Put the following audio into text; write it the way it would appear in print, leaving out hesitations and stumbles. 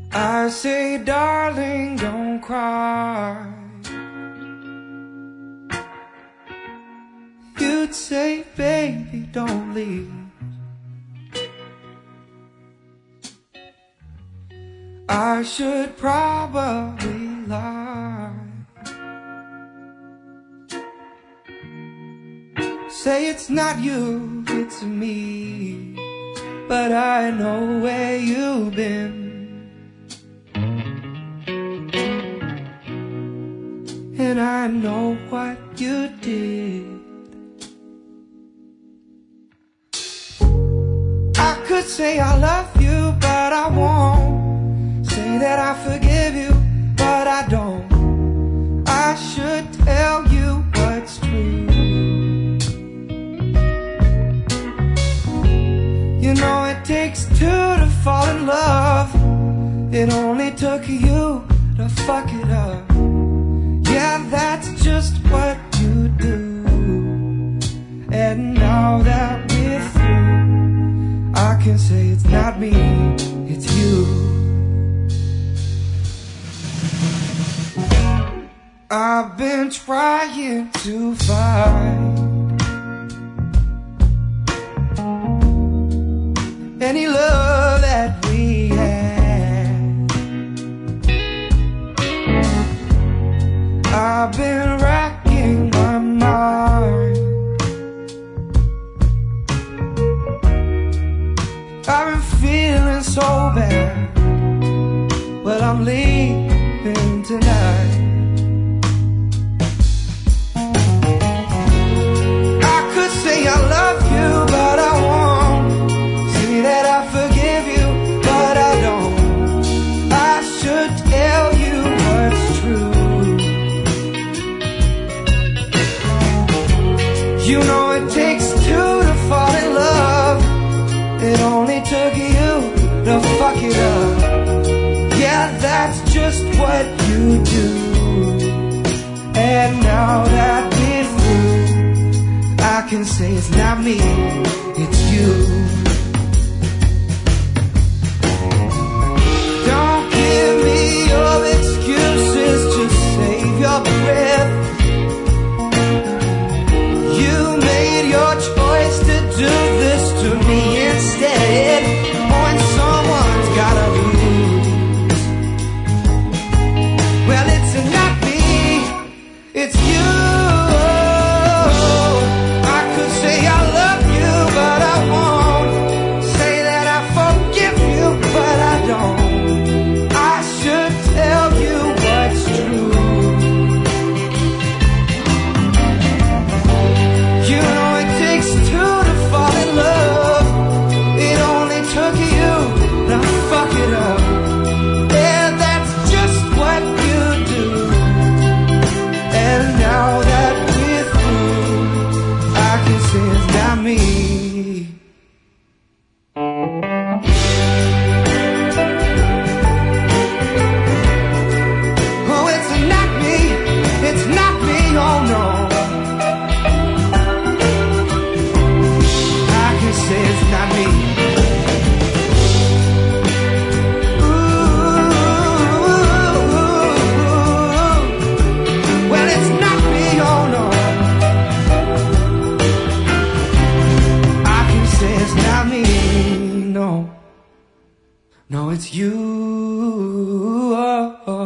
I say, darling, don't cry. You'd say, baby, don't leave. I should probably lie. Say it's not you, it's me. But I know where you've been. And I know what you did. I could say I love you, but I won't. Say that I forgive you, but I don't. I should tell you what's true. You know it takes two to fall in love. It only took you to fuck it up. Yeah, that's just what you do. And now that we're through, I can say it's not me, it's you. I've been trying to find any love that we had. I've been racking my mind. I've been feeling so bad, but I'm leaving tonight. I could say I love you, but I won't. Say that I forgive you, but I don't. I should tell you what's true. You know it takes two to fall in love. It only took you to fuck it up. Yeah, that's just what you do. And now that we're through, I can say it's not me, it's you. Don't give me your excuses, just save your breath. Your choice to do this to me instead. When someone's gotta lose, well, it's not me, it's you. I could say I love you, but I won't. Say that I forgive you, but I don't. I should tell you what's true. You know two to fall in love. It only took you to fuck it up. Yeah, that's just what you do. And now that we're through, I can say it's not me. Oh, it's not me. It's not me, oh no. Say it's not me. Ooh, well, it's not me, oh no. I can say it's not me, no. No, it's you. Oh, oh.